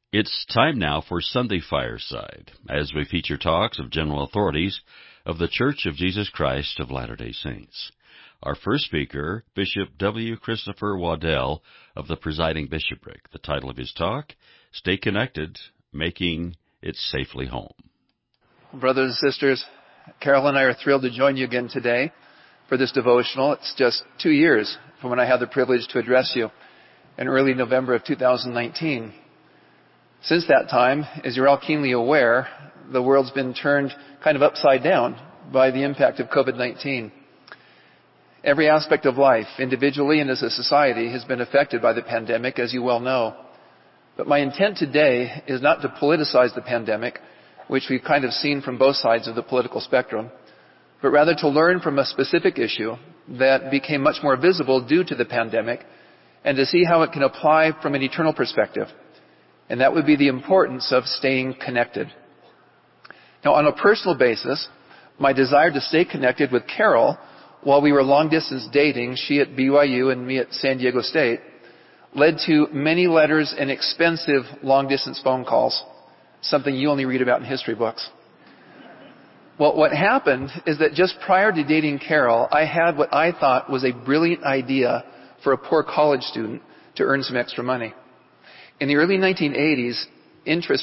It's time now for Sunday Fireside, as we feature talks of general authorities of The Church of Jesus Christ of Latter-day Saints. Our first speaker, Bishop W. Christopher Waddell of the Presiding Bishopric. The title of his talk, Stay Connected, Making It Safely Home. Brothers and sisters, Carol and I are thrilled to join you again today for this devotional. It's just 2 years from when I had the privilege to address you in early November of 2019. Since that time, as you're all keenly aware, the world's been turned kind of upside down by the impact of COVID-19. Every aspect of life, individually and as a society, has been affected by the pandemic, as you well know. But my intent today is not to politicize the pandemic, which we've kind of seen from both sides of the political spectrum, but rather to learn from a specific issue that became much more visible due to the pandemic and to see how it can apply from an eternal perspective. And that would be the importance of staying connected. Now, on a personal basis, my desire to stay connected with Carol while we were long-distance dating, she at BYU and me at San Diego State, led to many letters and expensive long-distance phone calls, something you only read about in history books. Well, what happened is that just prior to dating Carol, I had what I thought was a brilliant idea for a poor college student to earn some extra money. In the early 1980s, interest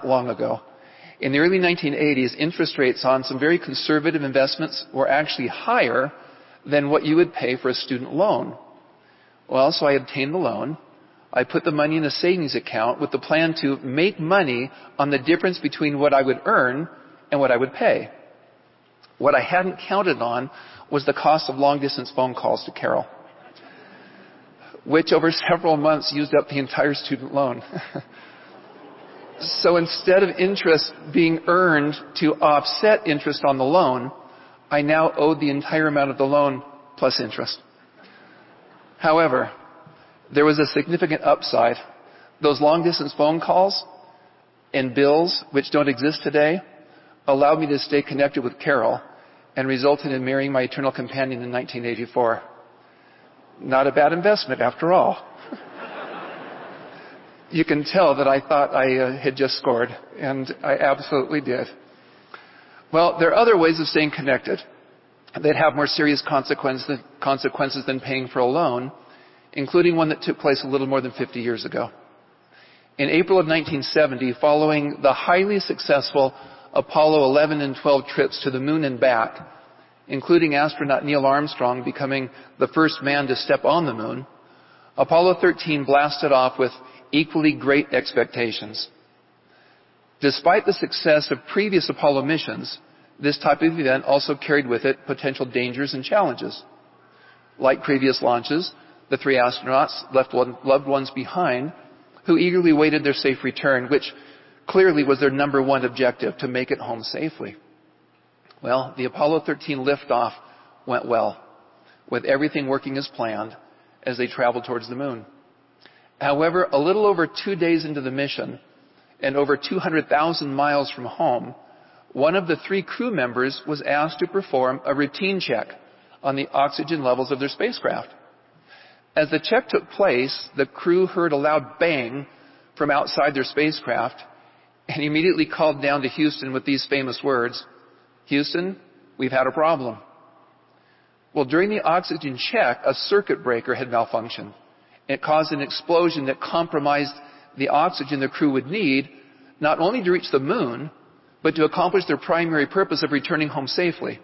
rates on some very conservative investments were actually higher than what you would pay for a student loan. Well, so I obtained the loan. I put the money in a savings account with the plan to make money on the difference between what I would earn and what I would pay. What I hadn't counted on was the cost of long-distance phone calls to Carol, which over several months used up the entire student loan. So instead of interest being earned to offset interest on the loan, I now owed the entire amount of the loan plus interest. However, there was a significant upside. Those long-distance phone calls and bills, which don't exist today, allowed me to stay connected with Carol and resulted in marrying my eternal companion in 1984. Not a bad investment after all. You can tell that I thought I had just scored, and I absolutely did. Well, there are other ways of staying connected that have more serious consequences than paying for a loan, including one that took place a little more than 50 years ago. In April of 1970, following the highly successful Apollo 11 and 12 trips to the moon and back, including astronaut Neil Armstrong becoming the first man to step on the moon, Apollo 13 blasted off with equally great expectations. Despite the success of previous Apollo missions, this type of event also carried with it potential dangers and challenges. Like previous launches, the 3 astronauts left loved ones behind who eagerly waited their safe return, which clearly was their number one objective, to make it home safely. Well, the Apollo 13 liftoff went well, with everything working as planned as they traveled towards the moon. However, a little over 2 days into the mission, and over 200,000 miles from home, one of the 3 crew members was asked to perform a routine check on the oxygen levels of their spacecraft. As the check took place, the crew heard a loud bang from outside their spacecraft and immediately called down to Houston with these famous words, "Houston, we've had a problem." Well, during the oxygen check, a circuit breaker had malfunctioned. It caused an explosion that compromised the oxygen the crew would need, not only to reach the moon, but to accomplish their primary purpose of returning home safely.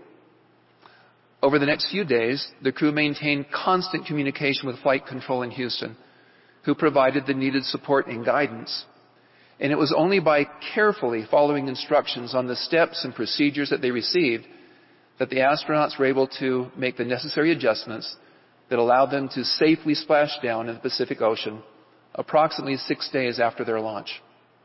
Over the next few days, the crew maintained constant communication with flight control in Houston, who provided the needed support and guidance. And it was only by carefully following instructions on the steps and procedures that they received that the astronauts were able to make the necessary adjustments that allowed them to safely splash down in the Pacific Ocean approximately 6 days after their launch.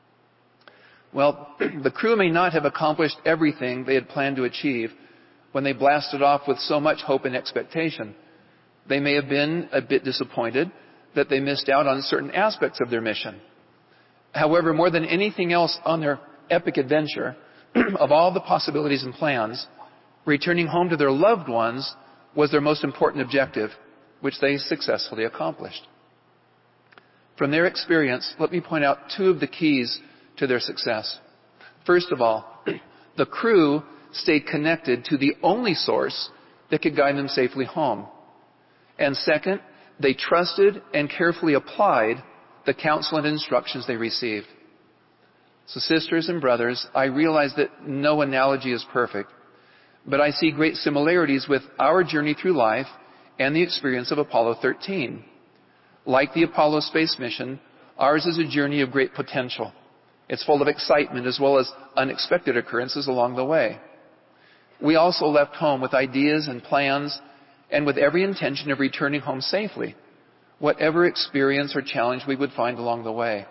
Well, the crew may not have accomplished everything they had planned to achieve when they blasted off with so much hope and expectation. They may have been a bit disappointed that they missed out on certain aspects of their mission. However, more than anything else on their epic adventure, of all the possibilities and plans, returning home to their loved ones was their most important objective, which they successfully accomplished. From their experience, let me point out two of the keys to their success. First of all, the crew stayed connected to the only source that could guide them safely home. And second, they trusted and carefully applied the counsel and instructions they received. So sisters and brothers, I realize that no analogy is perfect, but I see great similarities with our journey through life and the experience of Apollo 13. Like the Apollo space mission, ours is a journey of great potential. It's full of excitement as well as unexpected occurrences along the way. We also left home with ideas and plans and with every intention of returning home safely, whatever experience or challenge we would find along the way.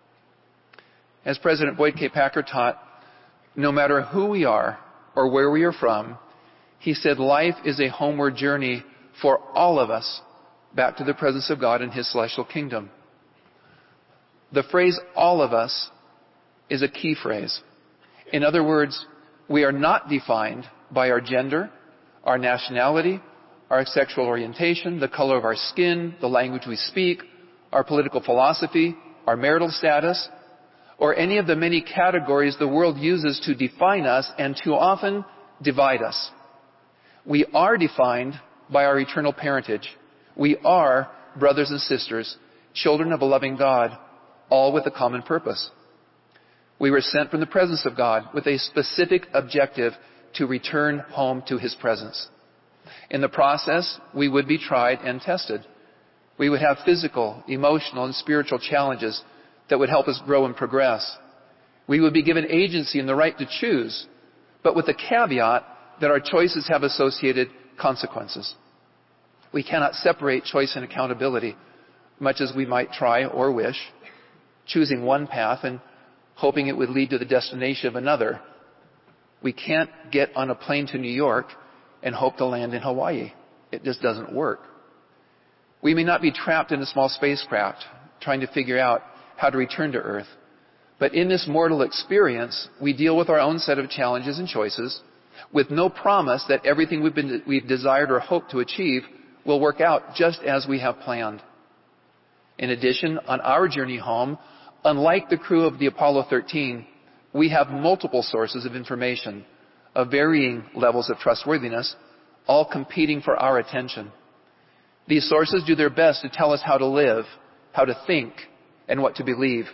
As President Boyd K. Packer taught, no matter who we are or where we are from, he said life is a homeward journey for all of us back to the presence of God in His celestial kingdom. The phrase all of us is a key phrase. In other words, we are not defined by our gender, our nationality, our sexual orientation, the color of our skin, the language we speak, our political philosophy, our marital status, or any of the many categories the world uses to define us and too often divide us. We are defined by our eternal parentage. We are brothers and sisters, children of a loving God, all with a common purpose. We were sent from the presence of God with a specific objective to return home to His presence. In the process, we would be tried and tested. We would have physical, emotional, and spiritual challenges that would help us grow and progress. We would be given agency and the right to choose, but with the caveat that our choices have associated consequences. We cannot separate choice and accountability, much as we might try or wish, choosing one path and hoping it would lead to the destination of another. We can't get on a plane to New York and hope to land in Hawaii. It just doesn't work. We may not be trapped in a small spacecraft trying to figure out how to return to Earth, but in this mortal experience, we deal with our own set of challenges and choices with no promise that everything we've desired or hoped to achieve will work out just as we have planned. In addition, on our journey home, unlike the crew of the Apollo 13, we have multiple sources of information of varying levels of trustworthiness, all competing for our attention. These sources do their best to tell us how to live, how to think, and what to believe.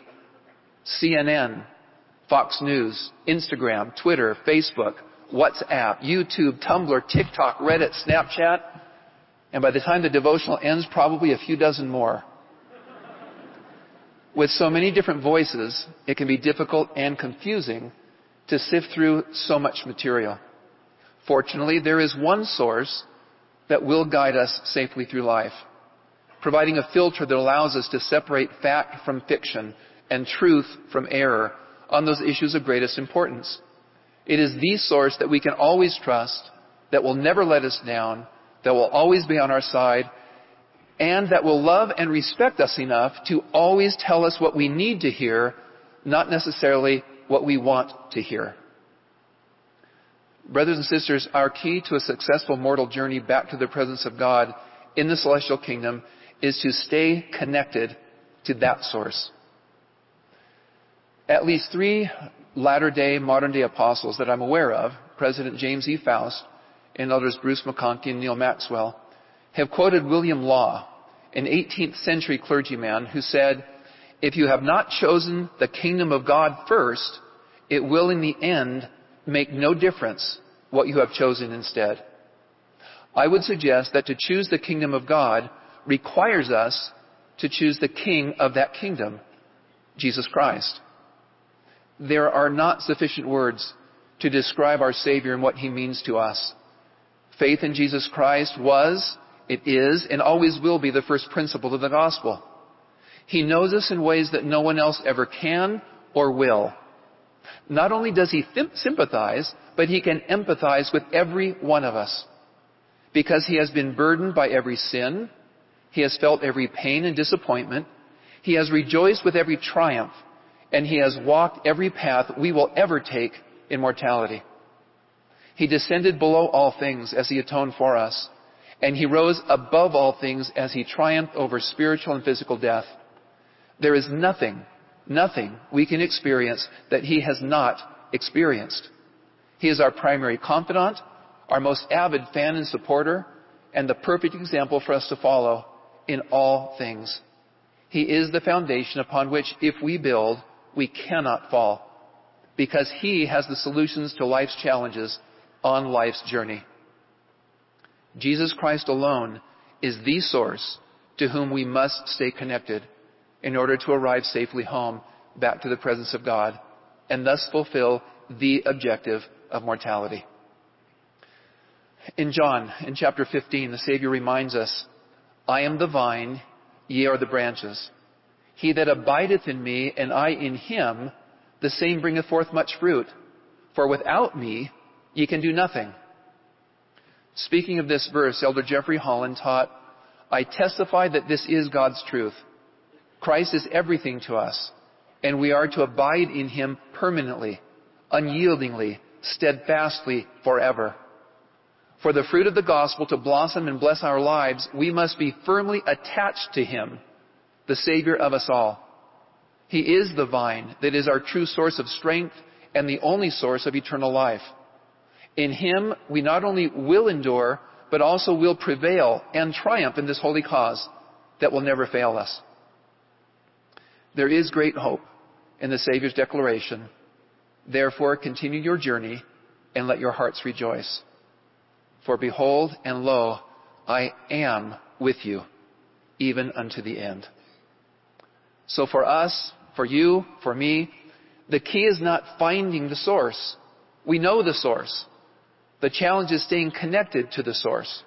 CNN, Fox News, Instagram, Twitter, Facebook, WhatsApp, YouTube, Tumblr, TikTok, Reddit, Snapchat, and by the time the devotional ends, probably a few dozen more. With so many different voices, it can be difficult and confusing to sift through so much material. Fortunately, there is one source that will guide us safely through life, providing a filter that allows us to separate fact from fiction and truth from error on those issues of greatest importance. It is the source that we can always trust, that will never let us down, that will always be on our side, and that will love and respect us enough to always tell us what we need to hear, not necessarily what we want to hear. Brothers and sisters, our key to a successful mortal journey back to the presence of God in the celestial kingdom is to stay connected to that source. At least 3 latter-day, modern-day apostles that I'm aware of, President James E. Faust and elders Bruce McConkie and Neil Maxwell, have quoted William Law, an 18th century clergyman who said, "If you have not chosen the kingdom of God first, it will in the end make no difference what you have chosen instead." I would suggest that to choose the kingdom of God requires us to choose the king of that kingdom, Jesus Christ. There are not sufficient words to describe our Savior and what He means to us. Faith in Jesus Christ was, it is, and always will be the first principle of the gospel. He knows us in ways that no one else ever can or will. Not only does He sympathize, but He can empathize with every one of us. Because He has been burdened by every sin, He has felt every pain and disappointment, He has rejoiced with every triumph, and He has walked every path we will ever take in mortality. He descended below all things as He atoned for us, and He rose above all things as He triumphed over spiritual and physical death. There is nothing we can experience that he has not experienced. He is our primary confidant, our most avid fan and supporter, and the perfect example for us to follow in all things. He is the foundation upon which, if we build, we cannot fall, because he has the solutions to life's challenges on life's journey. Jesus Christ alone is the source to whom we must stay connected in order to arrive safely home back to the presence of God and thus fulfill the objective of mortality. In John, in chapter 15, the Savior reminds us, I am the vine, ye are the branches. He that abideth in me, and I in him, the same bringeth forth much fruit. For without me, ye can do nothing. Speaking of this verse, Elder Jeffrey Holland taught, I testify that this is God's truth. Christ is everything to us, and we are to abide in him permanently, unyieldingly, steadfastly, forever. For the fruit of the gospel to blossom and bless our lives, we must be firmly attached to him, the Savior of us all. He is the vine that is our true source of strength and the only source of eternal life. In him, we not only will endure, but also will prevail and triumph in this holy cause that will never fail us. There is great hope in the Savior's declaration. Therefore, continue your journey and let your hearts rejoice. For behold, and lo, I am with you, even unto the end. So for us, for you, for me, the key is not finding the source. We know the source. The challenge is staying connected to the source.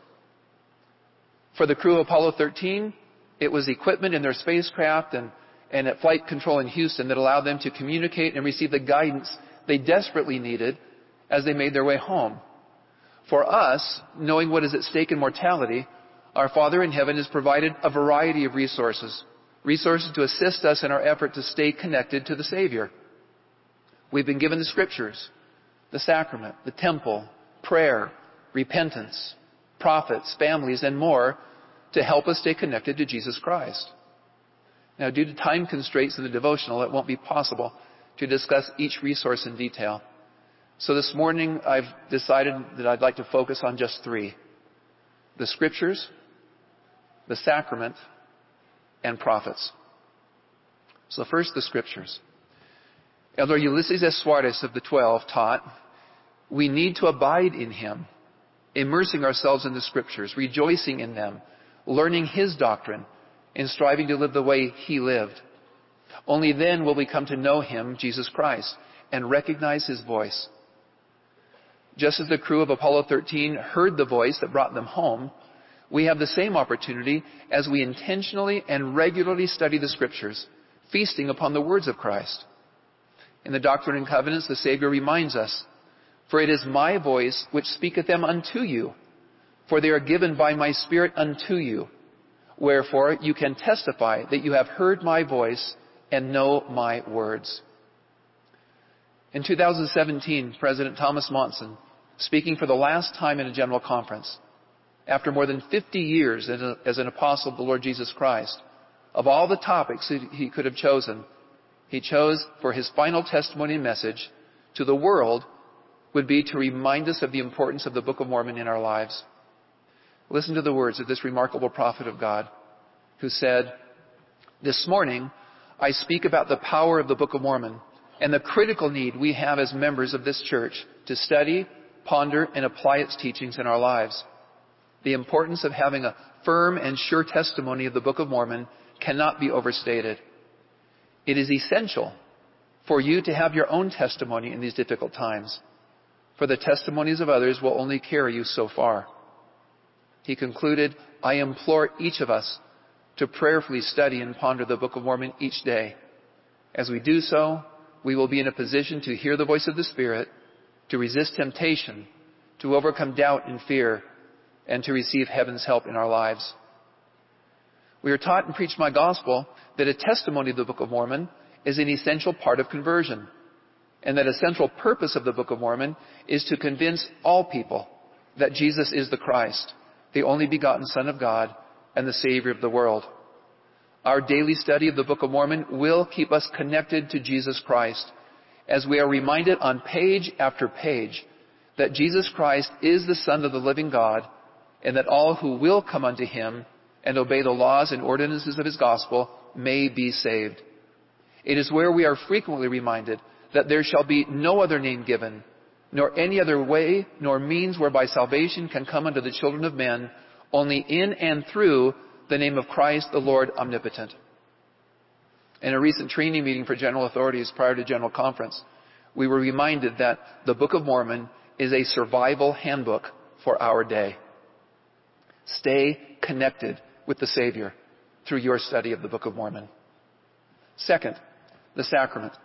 For the crew of Apollo 13, it was equipment in their spacecraft and at flight control in Houston that allowed them to communicate and receive the guidance they desperately needed as they made their way home. For us, knowing what is at stake in mortality, our Father in heaven has provided a variety of resources to assist us in our effort to stay connected to the Savior. We've been given the Scriptures, the sacrament, the temple, prayer, repentance, prophets, families, and more to help us stay connected to Jesus Christ. Now, due to time constraints in the devotional, it won't be possible to discuss each resource in detail. So this morning, I've decided that I'd like to focus on just three: the Scriptures, the sacrament, and prophets. So first, the Scriptures. Elder Ulysses S. Suarez of the 12 taught, we need to abide in him, immersing ourselves in the Scriptures, rejoicing in them, learning his doctrine, and striving to live the way he lived. Only then will we come to know him, Jesus Christ, and recognize his voice. Just as the crew of Apollo 13 heard the voice that brought them home, we have the same opportunity as we intentionally and regularly study the Scriptures, feasting upon the words of Christ. In the Doctrine and Covenants, the Savior reminds us, for it is my voice which speaketh them unto you, for they are given by my Spirit unto you. Wherefore you can testify that you have heard my voice and know my words. In 2017, President Thomas Monson, speaking for the last time in a general conference, after more than 50 years as an apostle of the Lord Jesus Christ, of all the topics he could have chosen, he chose for his final testimony and message to the world would be to remind us of the importance of the Book of Mormon in our lives. Listen to the words of this remarkable prophet of God who said, this morning I speak about the power of the Book of Mormon and the critical need we have as members of this church to study, ponder, and apply its teachings in our lives. The importance of having a firm and sure testimony of the Book of Mormon cannot be overstated. It is essential for you to have your own testimony in these difficult times, for the testimonies of others will only carry you so far. He concluded, I implore each of us to prayerfully study and ponder the Book of Mormon each day. As we do so, we will be in a position to hear the voice of the Spirit, to resist temptation, to overcome doubt and fear, and to receive heaven's help in our lives. We are taught in Preach My Gospel that a testimony of the Book of Mormon is an essential part of conversion, and that a central purpose of the Book of Mormon is to convince all people that Jesus is the Christ, the only begotten Son of God, and the Savior of the world. Our daily study of the Book of Mormon will keep us connected to Jesus Christ, as we are reminded on page after page that Jesus Christ is the Son of the living God, and that all who will come unto him and obey the laws and ordinances of his gospel may be saved. It is where we are frequently reminded that there shall be no other name given, nor any other way, nor means whereby salvation can come unto the children of men, only in and through the name of Christ the Lord Omnipotent. In a recent training meeting for general authorities prior to General Conference, we were reminded that the Book of Mormon is a survival handbook for our day. Stay connected with the Savior through your study of the Book of Mormon. Second, the sacrament.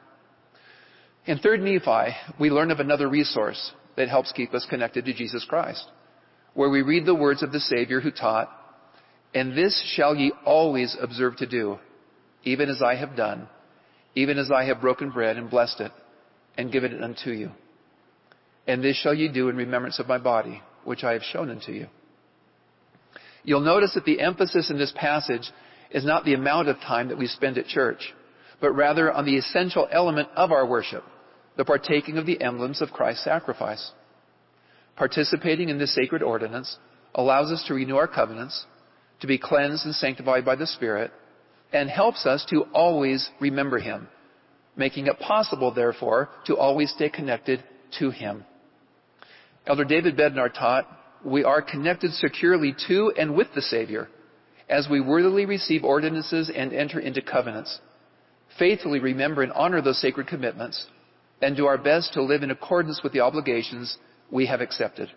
In 3 Nephi, we learn of another resource that helps keep us connected to Jesus Christ, where we read the words of the Savior who taught, "And this shall ye always observe to do, even as I have done, even as I have broken bread and blessed it, and given it unto you. And this shall ye do in remembrance of my body, which I have shown unto you." You'll notice that the emphasis in this passage is not the amount of time that we spend at church, but rather on the essential element of our worship, the partaking of the emblems of Christ's sacrifice. Participating in this sacred ordinance allows us to renew our covenants, to be cleansed and sanctified by the Spirit, and helps us to always remember him, making it possible, therefore, to always stay connected to him. Elder David Bednar taught, we are connected securely to and with the Savior as we worthily receive ordinances and enter into covenants, faithfully remember and honor those sacred commitments, and do our best to live in accordance with the obligations we have accepted.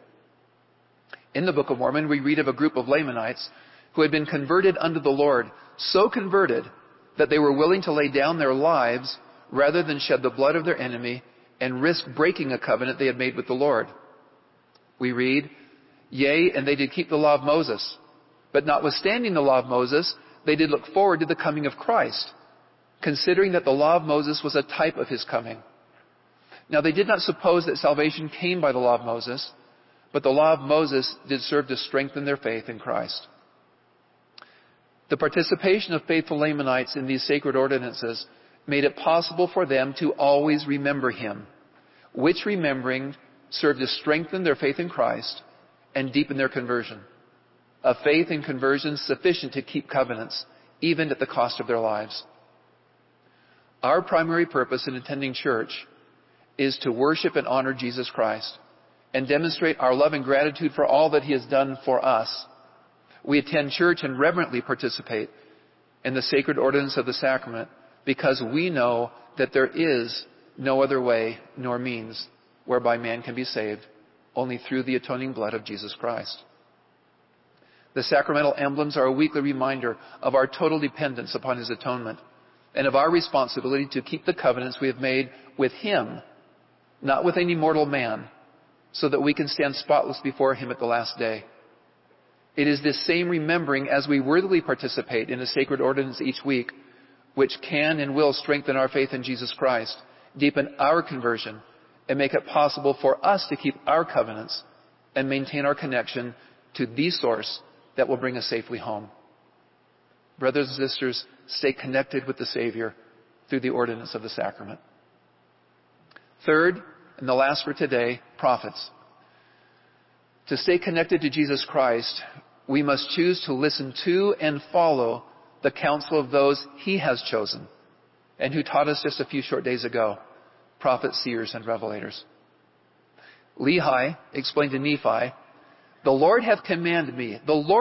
In the Book of Mormon, we read of a group of Lamanites who had been converted unto the Lord, so converted that they were willing to lay down their lives rather than shed the blood of their enemy and risk breaking a covenant they had made with the Lord. We read, "Yea, and they did keep the law of Moses. But notwithstanding the law of Moses, they did look forward to the coming of Christ, considering that the law of Moses was a type of his coming." Now they did not suppose that salvation came by the law of Moses, but the law of Moses did serve to strengthen their faith in Christ. The participation of faithful Lamanites in these sacred ordinances made it possible for them to always remember him, which remembering served to strengthen their faith in Christ and deepen their conversion. A faith and conversion sufficient to keep covenants, even at the cost of their lives. Our primary purpose in attending church is to worship and honor Jesus Christ and demonstrate our love and gratitude for all that he has done for us. We attend church and reverently participate in the sacred ordinance of the sacrament because we know that there is no other way nor means whereby man can be saved, only through the atoning blood of Jesus Christ. The sacramental emblems are a weekly reminder of our total dependence upon his atonement and of our responsibility to keep the covenants we have made with him, not with any mortal man, so that we can stand spotless before him at the last day. It is this same remembering as we worthily participate in a sacred ordinance each week, which can and will strengthen our faith in Jesus Christ, deepen our conversion, and make it possible for us to keep our covenants and maintain our connection to the source that will bring us safely home. Brothers and sisters, stay connected with the Savior through the ordinance of the sacrament. Third, and the last for today, prophets. To stay connected to Jesus Christ, we must choose to listen to and follow the counsel of those he has chosen and who taught us just a few short days ago, prophets, seers, and revelators. Lehi explained to Nephi, the Lord hath commanded me,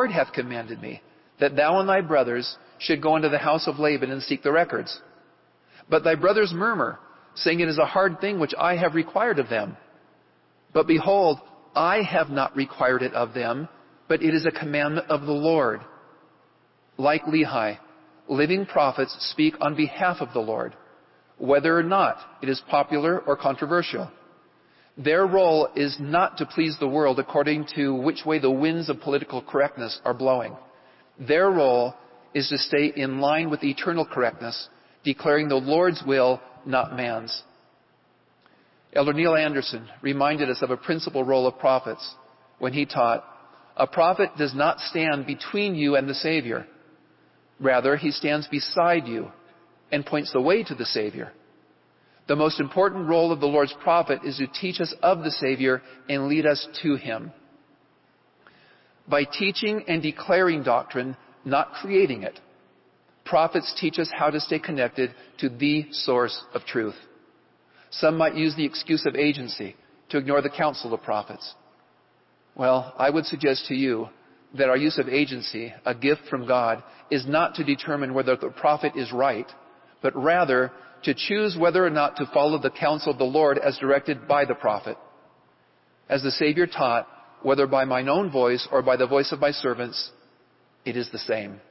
that thou and thy brothers should go unto the house of Laban and seek the records. But thy brothers murmur, saying, it is a hard thing which I have required of them. But behold, I have not required it of them, but it is a commandment of the Lord. Like Lehi, living prophets speak on behalf of the Lord, whether or not it is popular or controversial. Their role is not to please the world according to which way the winds of political correctness are blowing. Their role is to stay in line with eternal correctness, declaring the Lord's will, not man's. Elder Neil Anderson reminded us of a principal role of prophets when he taught, a prophet does not stand between you and the Savior, Rather, he stands beside you and points the way to the Savior. The most important role of the Lord's prophet is to teach us of the Savior and lead us to him. By teaching and declaring doctrine, not creating it, prophets teach us how to stay connected to the source of truth. Some might use the excuse of agency to ignore the counsel of prophets. Well, I would suggest to you that our use of agency, a gift from God, is not to determine whether the prophet is right, but rather to choose whether or not to follow the counsel of the Lord as directed by the prophet. As the Savior taught, whether by mine own voice or by the voice of my servants, it is the same.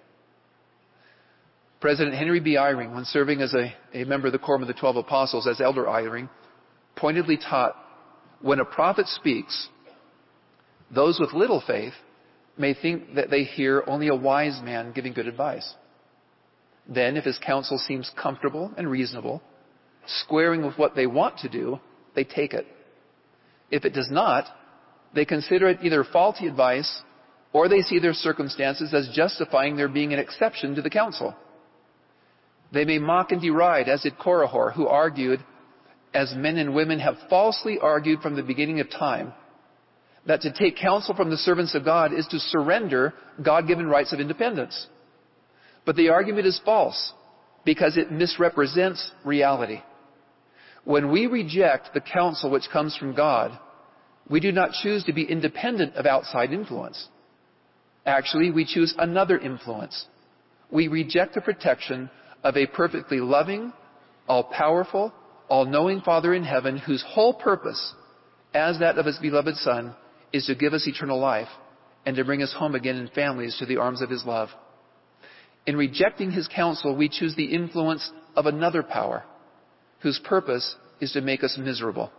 President Henry B. Eyring, when serving as a member of the Quorum of the 12 Apostles as Elder Eyring, pointedly taught, when a prophet speaks, those with little faith may think that they hear only a wise man giving good advice. Then, if his counsel seems comfortable and reasonable, squaring with what they want to do, they take it. If it does not, they consider it either faulty advice or they see their circumstances as justifying there being an exception to the counsel. They may mock and deride, as did Korihor, who argued, as men and women have falsely argued from the beginning of time, that to take counsel from the servants of God is to surrender God-given rights of independence. But the argument is false because it misrepresents reality. When we reject the counsel which comes from God, we do not choose to be independent of outside influence. Actually, we choose another influence. We reject the protection of a perfectly loving, all-powerful, all-knowing Father in heaven whose whole purpose, as that of his beloved Son, is to give us eternal life and to bring us home again in families to the arms of his love. In rejecting his counsel, we choose the influence of another power whose purpose is to make us miserable.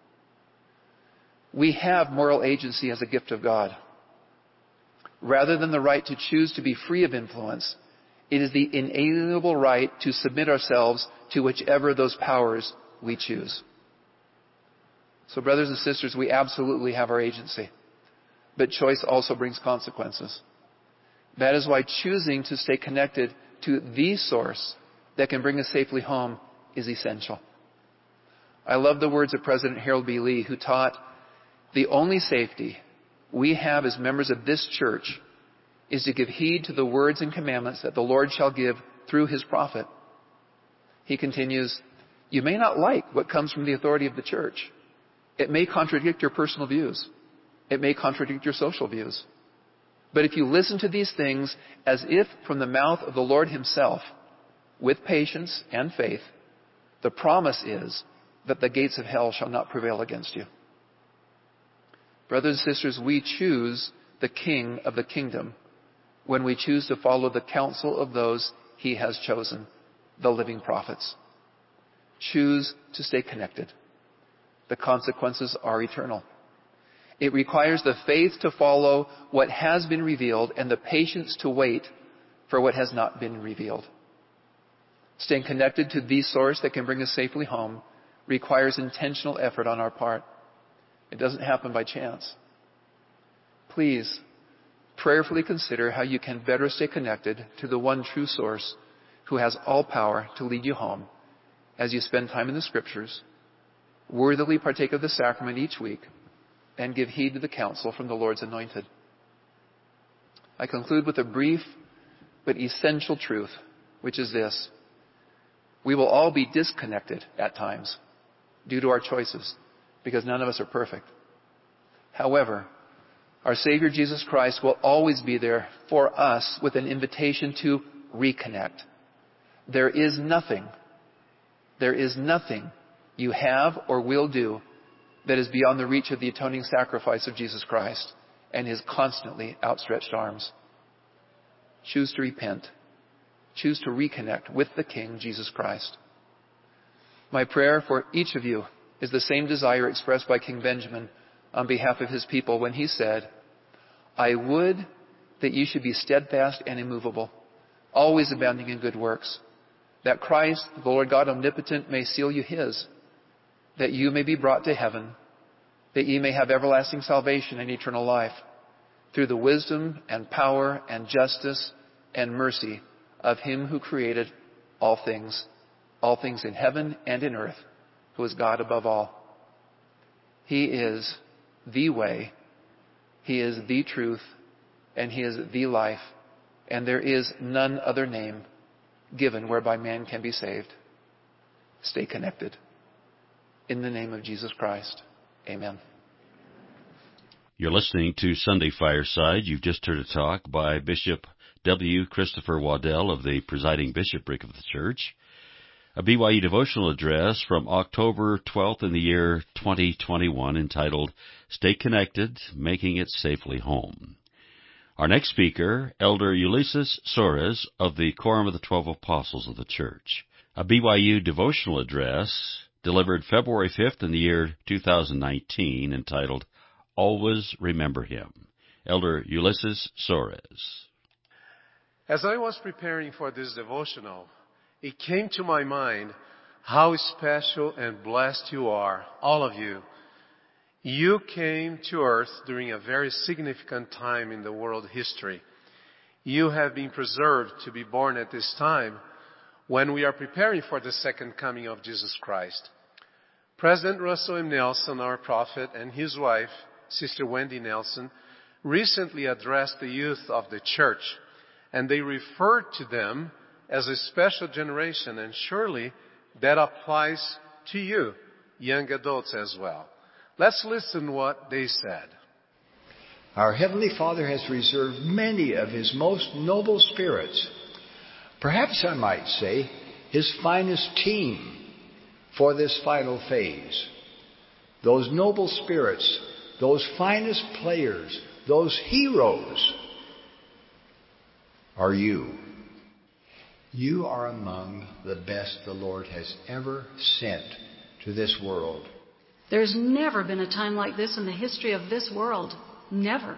We have moral agency as a gift of God. Rather than the right to choose to be free of influence, it is the inalienable right to submit ourselves to whichever of those powers we choose. So brothers and sisters, we absolutely have our agency. But choice also brings consequences. That is why choosing to stay connected to the source that can bring us safely home is essential. I love the words of President Harold B. Lee, who taught, the only safety we have as members of this church is to give heed to the words and commandments that the Lord shall give through his prophet. He continues, you may not like what comes from the authority of the church. It may contradict your personal views. It may contradict your social views. But if you listen to these things as if from the mouth of the Lord himself, with patience and faith, the promise is that the gates of hell shall not prevail against you. Brothers and sisters, we choose the King of the kingdom when we choose to follow the counsel of those he has chosen, the living prophets. Choose to stay connected. The consequences are eternal. It requires the faith to follow what has been revealed and the patience to wait for what has not been revealed. Staying connected to the source that can bring us safely home requires intentional effort on our part. It doesn't happen by chance. Please, prayerfully consider how you can better stay connected to the one true source who has all power to lead you home as you spend time in the Scriptures, worthily partake of the sacrament each week, and give heed to the counsel from the Lord's anointed. I conclude with a brief but essential truth, which is this. We will all be disconnected at times due to our choices, because none of us are perfect. However, our Savior Jesus Christ will always be there for us with an invitation to reconnect. There is nothing you have or will do that is beyond the reach of the atoning sacrifice of Jesus Christ and his constantly outstretched arms. Choose to repent. Choose to reconnect with the King, Jesus Christ. My prayer for each of you is the same desire expressed by King Benjamin on behalf of his people when he said, I would that you should be steadfast and immovable, always abounding in good works, that Christ, the Lord God omnipotent, may seal you his, that you may be brought to heaven, that ye may have everlasting salvation and eternal life, through the wisdom and power and justice and mercy of him who created all things in heaven and in earth, who is God above all. He is the way, he is the truth, and he is the life, and there is none other name given whereby man can be saved. Stay connected. In the name of Jesus Christ, amen. You're listening to Sunday Fireside. You've just heard a talk by Bishop W. Christopher Waddell of the presiding bishopric of the church. A BYU devotional address from October 12th in the year 2021 entitled, Stay Connected, Making It Safely Home. Our next speaker, Elder Ulysses Soares of the Quorum of the 12 Apostles of the Church. A BYU devotional address delivered February 5th in the year 2019 entitled, Always Remember Him. Elder Ulysses Soares. As I was preparing for this devotional, it came to my mind how special and blessed you are, all of you. You came to earth during a very significant time in the world history. You have been preserved to be born at this time when we are preparing for the second coming of Jesus Christ. President Russell M. Nelson, our prophet, and his wife, Sister Wendy Nelson, recently addressed the youth of the church, and they referred to them as a special generation, and surely that applies to you, young adults as well. Let's listen what they said. Our Heavenly Father has reserved many of His most noble spirits, perhaps I might say His finest team, for this final phase. Those noble spirits, those finest players, those heroes are you. You are among the best the Lord has ever sent to this world. There's never been a time like this in the history of this world. Never.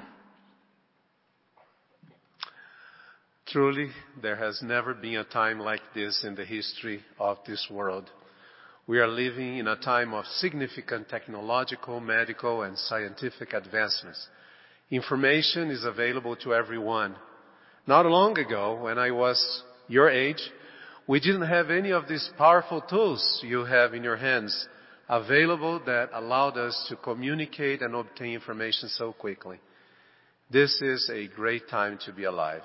Truly, there has never been a time like this in the history of this world. We are living in a time of significant technological, medical, and scientific advancements. Information is available to everyone. Not long ago, when I was your age, we didn't have any of these powerful tools you have in your hands available that allowed us to communicate and obtain information so quickly. This is a great time to be alive.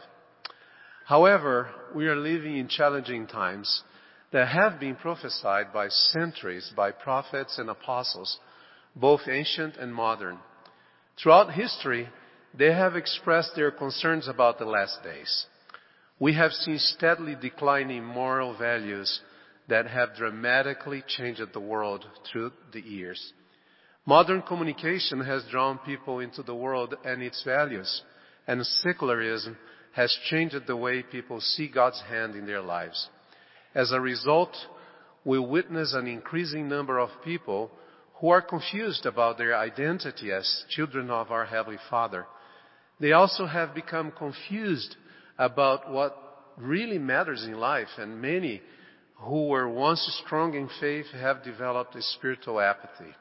However, we are living in challenging times that have been prophesied by centuries by prophets and apostles, both ancient and modern. Throughout history, they have expressed their concerns about the last days. We have seen steadily declining moral values that have dramatically changed the world through the years. Modern communication has drawn people into the world and its values, and secularism has changed the way people see God's hand in their lives. As a result, we witness an increasing number of people who are confused about their identity as children of our Heavenly Father. They also have become confused about what really matters in life, and many who were once strong in faith have developed a spiritual apathy.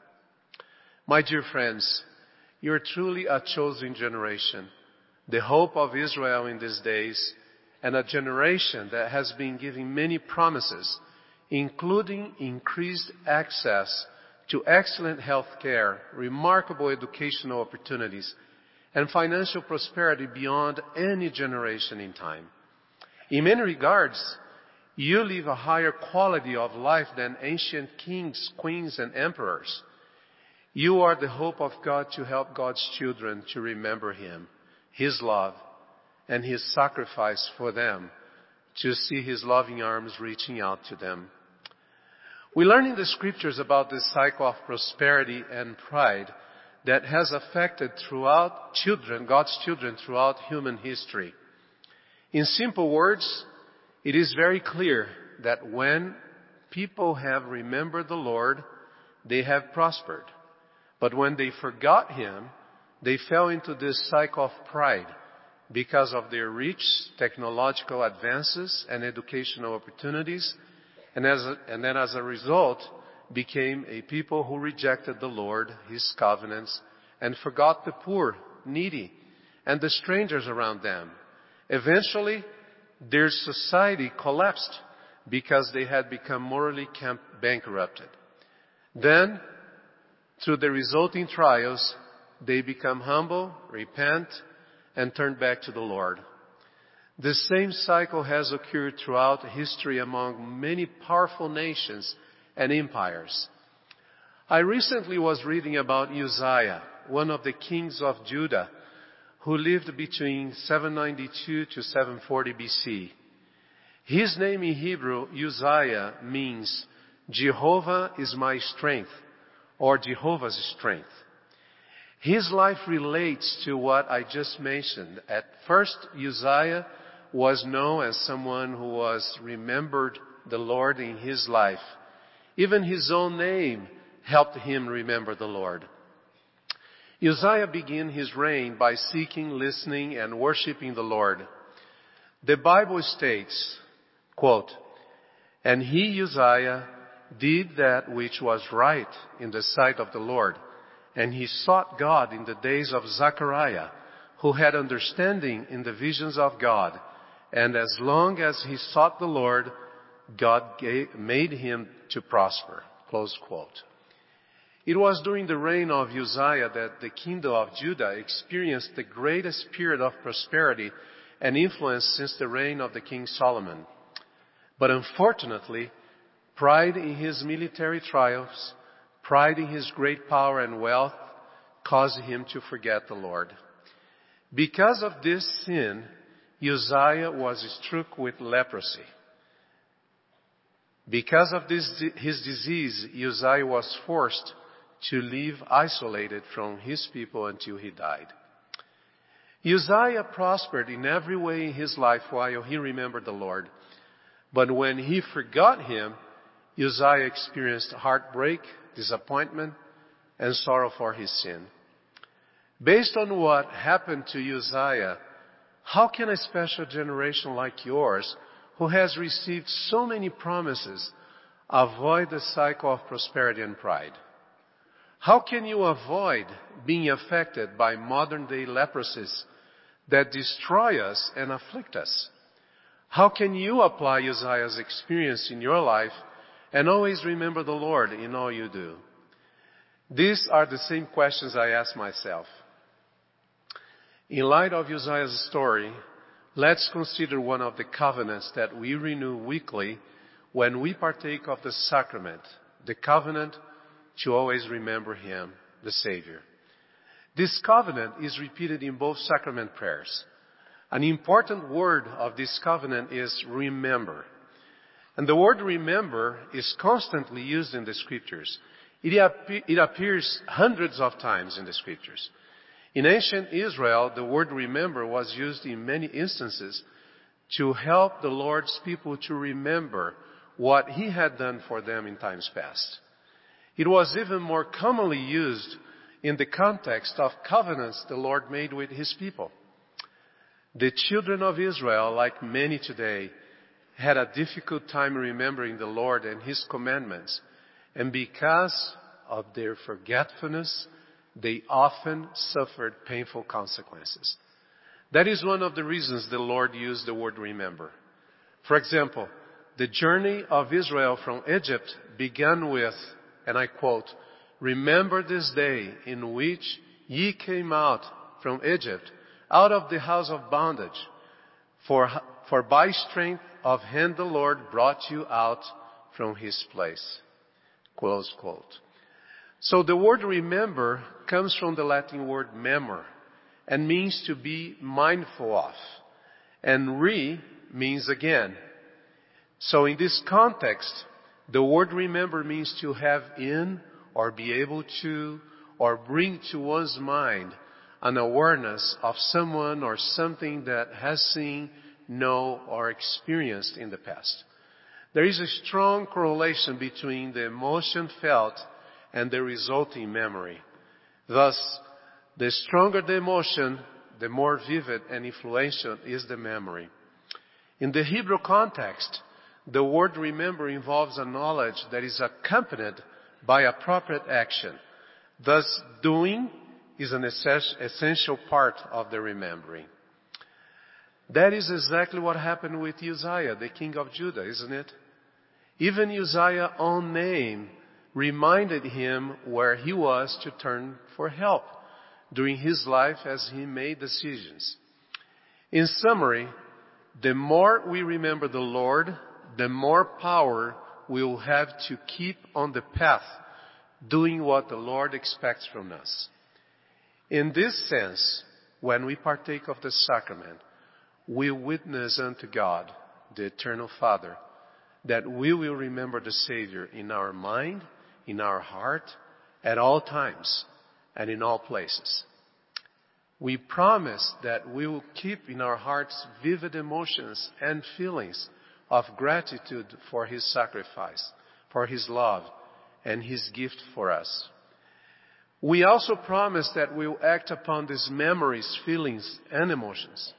My dear friends, you are truly a chosen generation, the hope of Israel in these days, and a generation that has been given many promises, including increased access to excellent health care, remarkable educational opportunities, and financial prosperity beyond any generation in time. In many regards, you live a higher quality of life than ancient kings, queens, and emperors. You are the hope of God to help God's children to remember Him, His love, and His sacrifice for them, to see His loving arms reaching out to them. We learn in the Scriptures about this cycle of prosperity and pride that has affected God's children throughout human history. In simple words, it is very clear that when people have remembered the Lord, they have prospered. But when they forgot Him, they fell into this cycle of pride because of their rich technological advances and educational opportunities, and then as a result, became a people who rejected the Lord, His covenants, and forgot the poor, needy, and the strangers around them. Eventually, their society collapsed because they had become morally bankrupted. Then, through the resulting trials, they become humble, repent, and turn back to the Lord. The same cycle has occurred throughout history among many powerful nations and empires. I recently was reading about Uzziah, one of the kings of Judah, who lived between 792 to 740 BC. His name in Hebrew, Uzziah, means Jehovah is my strength, or Jehovah's strength. His life relates to what I just mentioned. At first, Uzziah was known as someone who remembered the Lord in his life. Even his own name helped him remember the Lord. Uzziah began his reign by seeking, listening, and worshiping the Lord. The Bible states, quote, "And he, Uzziah, did that which was right in the sight of the Lord, and he sought God in the days of Zechariah, who had understanding in the visions of God. And as long as he sought the Lord, God made him to prosper." Close quote. It was during the reign of Uzziah that the kingdom of Judah experienced the greatest period of prosperity and influence since the reign of the King Solomon. But unfortunately, pride in his military triumphs, pride in his great power and wealth, caused him to forget the Lord. Because of this sin, Uzziah was struck with leprosy. Because of his disease, Uzziah was forced to live isolated from his people until he died. Uzziah prospered in every way in his life while he remembered the Lord. But when he forgot him, Uzziah experienced heartbreak, disappointment, and sorrow for his sin. Based on what happened to Uzziah, how can a special generation like yours, who has received so many promises, avoid the cycle of prosperity and pride? How can you avoid being affected by modern-day leprosies that destroy us and afflict us? How can you apply Uzziah's experience in your life and always remember the Lord in all you do? These are the same questions I ask myself. In light of Uzziah's story, let's consider one of the covenants that we renew weekly when we partake of the sacrament, the covenant to always remember Him, the Savior. This covenant is repeated in both sacrament prayers. An important word of this covenant is remember. And the word remember is constantly used in the Scriptures. It appears hundreds of times in the Scriptures. In ancient Israel, the word remember was used in many instances to help the Lord's people to remember what He had done for them in times past. It was even more commonly used in the context of covenants the Lord made with His people. The children of Israel, like many today, had a difficult time remembering the Lord and His commandments. And because of their forgetfulness, they often suffered painful consequences. That is one of the reasons the Lord used the word remember. For example, the journey of Israel from Egypt began with, and I quote, "Remember this day in which ye came out from Egypt, out of the house of bondage. For by strength of hand the Lord brought you out from His place." Close quote. So the word remember comes from the Latin word memor and means to be mindful of. And means again. So in this context, the word remember means to have in or be able to or bring to one's mind an awareness of someone or something that has seen, know, or experienced in the past. There is a strong correlation between the emotion felt and the resulting memory. Thus, the stronger the emotion, the more vivid and influential is the memory. In the Hebrew context, the word remember involves a knowledge that is accompanied by appropriate action. Thus, doing is an essential part of the remembering. That is exactly what happened with Uzziah, the king of Judah, isn't it? Even Uzziah's own name reminded him where he was to turn for help during his life as he made decisions. In summary, the more we remember the Lord, the more power we will have to keep on the path doing what the Lord expects from us. In this sense, when we partake of the sacrament, we witness unto God, the Eternal Father, that we will remember the Savior in our mind, in our heart, at all times and in all places. We promise that we will keep in our hearts vivid emotions and feelings of gratitude for His sacrifice, for His love, and His gift for us. We also promise that we will act upon these memories, feelings, and emotions.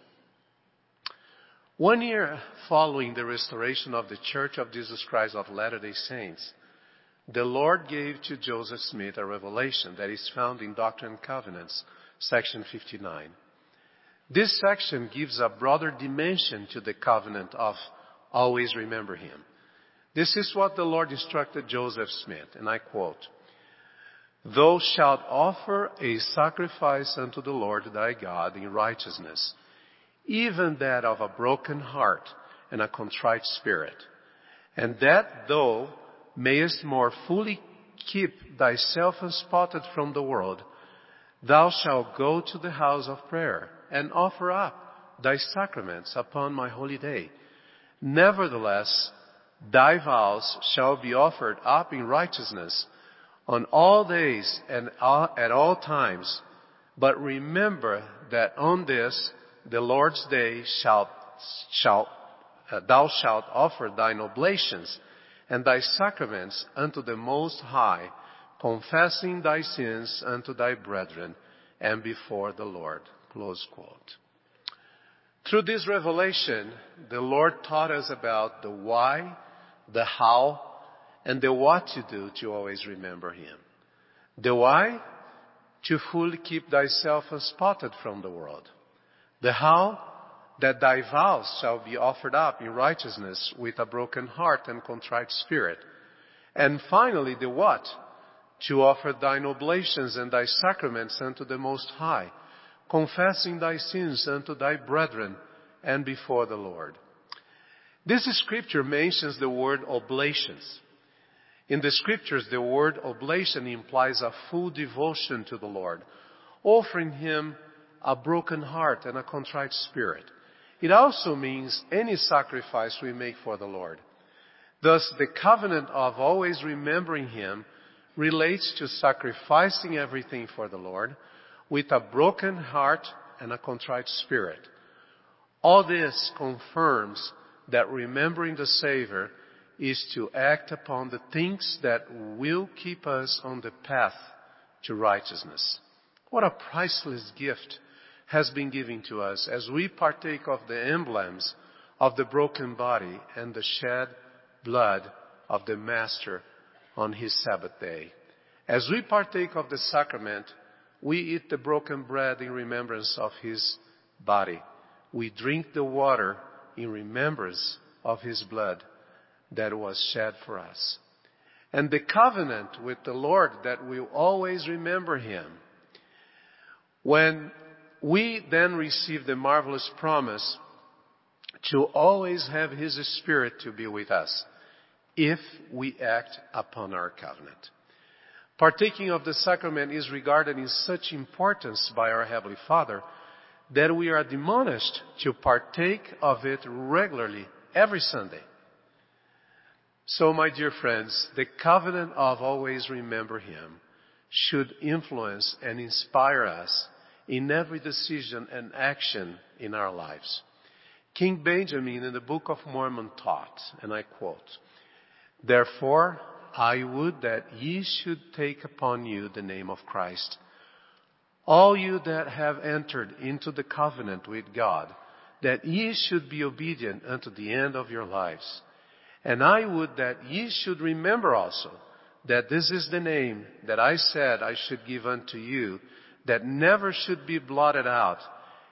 1 year following the restoration of the Church of Jesus Christ of Latter-day Saints, the Lord gave to Joseph Smith a revelation that is found in Doctrine and Covenants, section 59. This section gives a broader dimension to the covenant of always remember Him. This is what the Lord instructed Joseph Smith, and I quote, "Thou shalt offer a sacrifice unto the Lord thy God in righteousness, even that of a broken heart and a contrite spirit, and that thou mayest more fully keep thyself unspotted from the world, thou shalt go to the house of prayer and offer up thy sacraments upon my holy day. Nevertheless, thy vows shall be offered up in righteousness on all days and at all times. But remember that on this, the Lord's day, thou shalt offer thine oblations and thy sacraments unto the Most High, confessing thy sins unto thy brethren and before the Lord." Close quote. Through this revelation, the Lord taught us about the why, the how, and the what to do to always remember Him. The why, to fully keep thyself unspotted from the world. The how, that thy vows shall be offered up in righteousness with a broken heart and contrite spirit. And finally, the what, to offer thine oblations and thy sacraments unto the Most High, confessing thy sins unto thy brethren and before the Lord. This scripture mentions the word oblations. In the scriptures, the word oblation implies a full devotion to the Lord, offering Him a broken heart and a contrite spirit. It also means any sacrifice we make for the Lord. Thus, the covenant of always remembering Him relates to sacrificing everything for the Lord with a broken heart and a contrite spirit. All this confirms that remembering the Savior is to act upon the things that will keep us on the path to righteousness. What a priceless gift has been given to us as we partake of the emblems of the broken body and the shed blood of the Master on His Sabbath day. As we partake of the sacrament, we eat the broken bread in remembrance of His body. We drink the water in remembrance of His blood that was shed for us. And the covenant with the Lord that we'll always remember Him. When we then receive the marvelous promise to always have His Spirit to be with us if we act upon our covenant. Partaking of the sacrament is regarded in such importance by our Heavenly Father that we are admonished to partake of it regularly every Sunday. So, my dear friends, the covenant of always remember Him should influence and inspire us in every decision and action in our lives. King Benjamin in the Book of Mormon taught, and I quote, "Therefore I would that ye should take upon you the name of Christ, all you that have entered into the covenant with God, that ye should be obedient unto the end of your lives. And I would that ye should remember also that this is the name that I said I should give unto you, that never should be blotted out,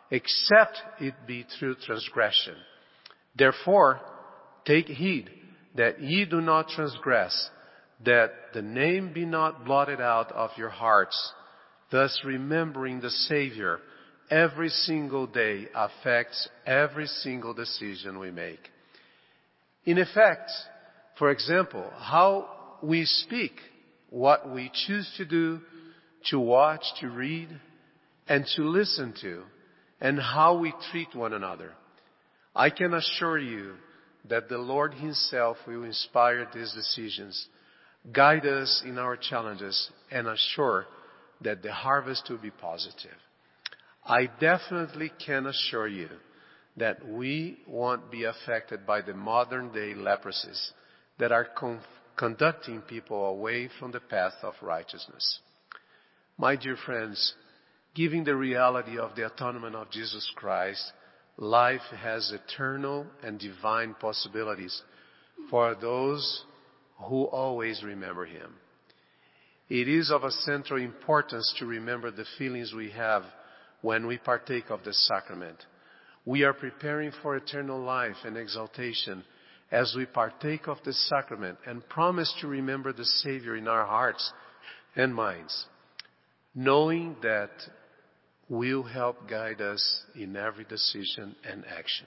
except it be through transgression. Therefore, take heed that ye do not transgress, that the name be not blotted out of your hearts. Thus remembering the Savior every single day affects every single decision we make. In effect, for example, how we speak, what we choose to do, to watch, to read, and to listen to, and how we treat one another. I can assure you that the Lord Himself will inspire these decisions, guide us in our challenges, and assure that the harvest will be positive. I definitely can assure you that we won't be affected by the modern day leprosies that are conducting people away from the path of righteousness. My dear friends, given the reality of the atonement of Jesus Christ, life has eternal and divine possibilities for those who always remember Him. It is of a central importance to remember the feelings we have when we partake of the sacrament. We are preparing for eternal life and exaltation as we partake of the sacrament and promise to remember the Savior in our hearts and minds, knowing that will help guide us in every decision and action.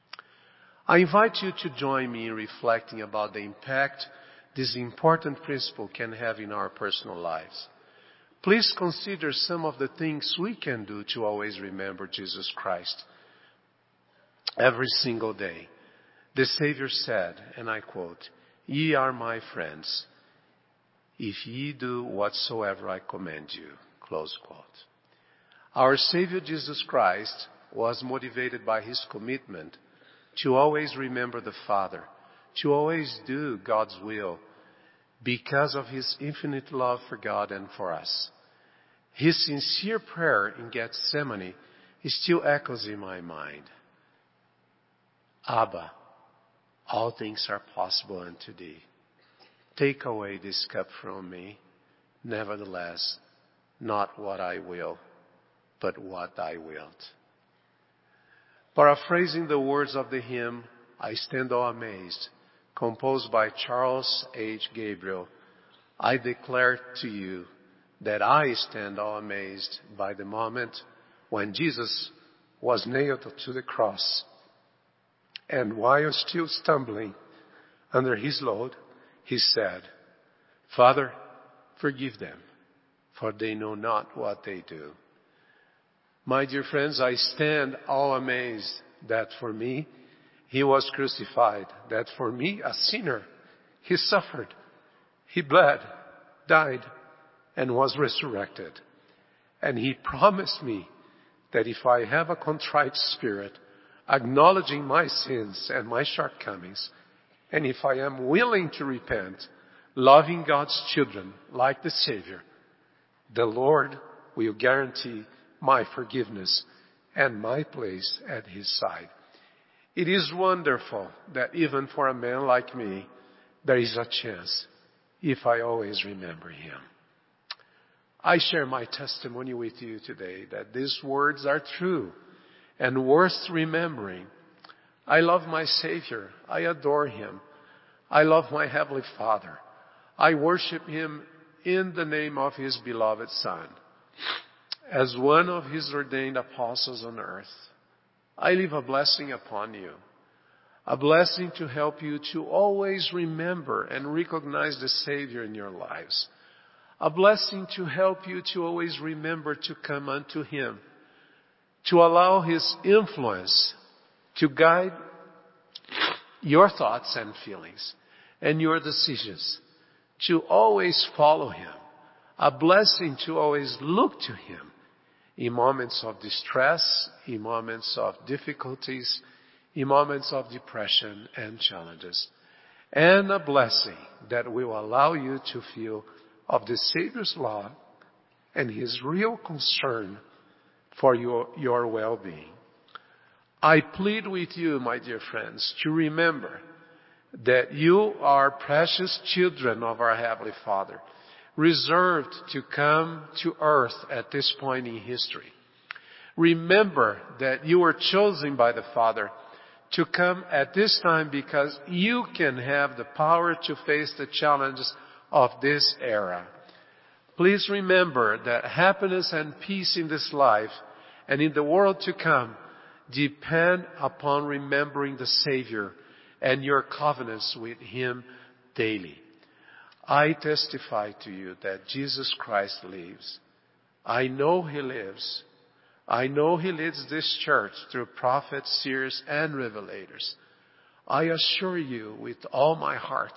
I invite you to join me in reflecting about the impact this important principle can have in our personal lives. Please consider some of the things we can do to always remember Jesus Christ every single day. The Savior said, and I quote, "Ye are my friends, if ye do whatsoever I command you." Close quote. Our Savior Jesus Christ was motivated by His commitment to always remember the Father, to always do God's will, because of His infinite love for God and for us. His sincere prayer in Gethsemane still echoes in my mind. Abba, all things are possible unto Thee. Take away this cup from me. Nevertheless, not what I will, but what Thy wilt. Paraphrasing the words of the hymn, I Stand All Amazed, composed by Charles H. Gabriel, I declare to you that I stand all amazed by the moment when Jesus was nailed to the cross. And while still stumbling under His load, He said, Father, forgive them, for they know not what they do. My dear friends, I stand all amazed that for me, He was crucified, that for me, a sinner, He suffered, He bled, died, and was resurrected. And He promised me that if I have a contrite spirit, acknowledging my sins and my shortcomings, and if I am willing to repent, loving God's children like the Savior, the Lord will guarantee my forgiveness and my place at His side. It is wonderful that even for a man like me, there is a chance if I always remember Him. I share my testimony with you today that these words are true and worth remembering. I love my Savior. I adore Him. I love my Heavenly Father. I worship Him in the name of His beloved Son. As one of His ordained apostles on earth, I leave a blessing upon you. A blessing to help you to always remember and recognize the Savior in your lives. A blessing to help you to always remember to come unto Him. To allow His influence to guide your thoughts and feelings and your decisions. To always follow Him. A blessing to always look to Him in moments of distress, in moments of difficulties, in moments of depression and challenges. And a blessing that will allow you to feel of the Savior's love and His real concern for your well-being. I plead with you, my dear friends, to remember that you are precious children of our Heavenly Father, reserved to come to earth at this point in history. Remember that you were chosen by the Father to come at this time because you can have the power to face the challenges of this era. Please remember that happiness and peace in this life and in the world to come depend upon remembering the Savior and your covenants with Him daily. I testify to you that Jesus Christ lives. I know He lives. I know He leads this church through prophets, seers, and revelators. I assure you with all my heart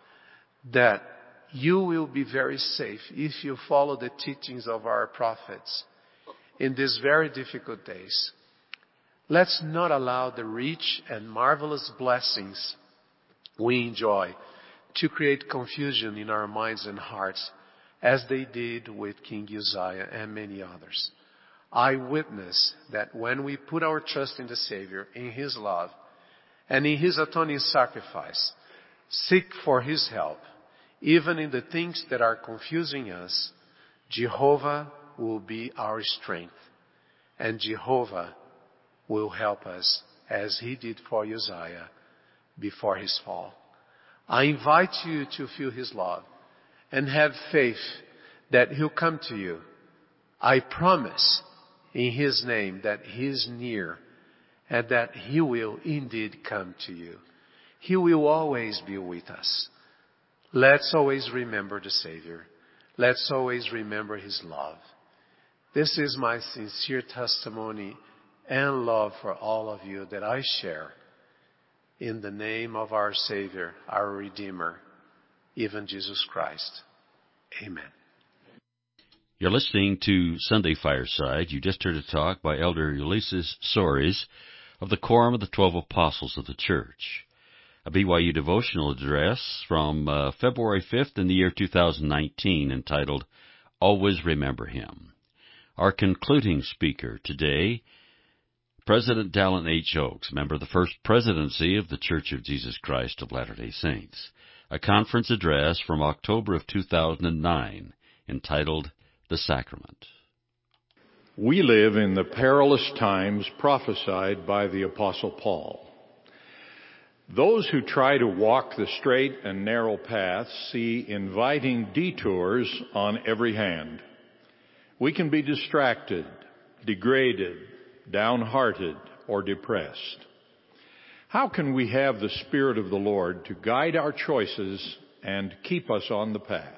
that you will be very safe if you follow the teachings of our prophets in these very difficult days. Let's not allow the rich and marvelous blessings we enjoy to create confusion in our minds and hearts as they did with King Uzziah and many others. I witness that when we put our trust in the Savior, in His love, and in His atoning sacrifice, seek for His help, even in the things that are confusing us, Jehovah will be our strength, and Jehovah will help us as He did for Uzziah before his fall. I invite you to feel His love and have faith that He'll come to you. I promise in His name that He is near and that He will indeed come to you. He will always be with us. Let's always remember the Savior. Let's always remember His love. This is my sincere testimony and love for all of you that I share in the name of our Savior, our Redeemer, even Jesus Christ. Amen. You're listening to Sunday Fireside. You just heard a talk by Elder Ulysses Soares of the Quorum of the 12 Apostles of the Church. A BYU devotional address from February 5th in the year 2019 entitled, Always Remember Him. Our concluding speaker today, President Dallin H. Oaks, member of the First Presidency of the Church of Jesus Christ of Latter-day Saints. A conference address from October of 2009 entitled, The Sacrament. We live in the perilous times prophesied by the Apostle Paul. Those who try to walk the straight and narrow path see inviting detours on every hand. We can be distracted, degraded, downhearted, or depressed. How can we have the Spirit of the Lord to guide our choices and keep us on the path?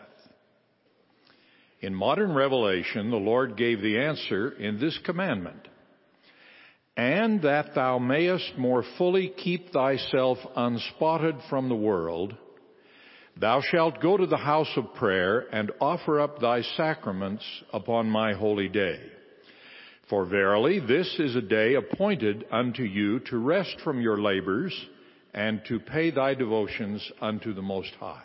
In modern revelation, the Lord gave the answer in this commandment. And that thou mayest more fully keep thyself unspotted from the world, thou shalt go to the house of prayer and offer up thy sacraments upon my holy day. For verily this is a day appointed unto you to rest from your labors and to pay thy devotions unto the Most High.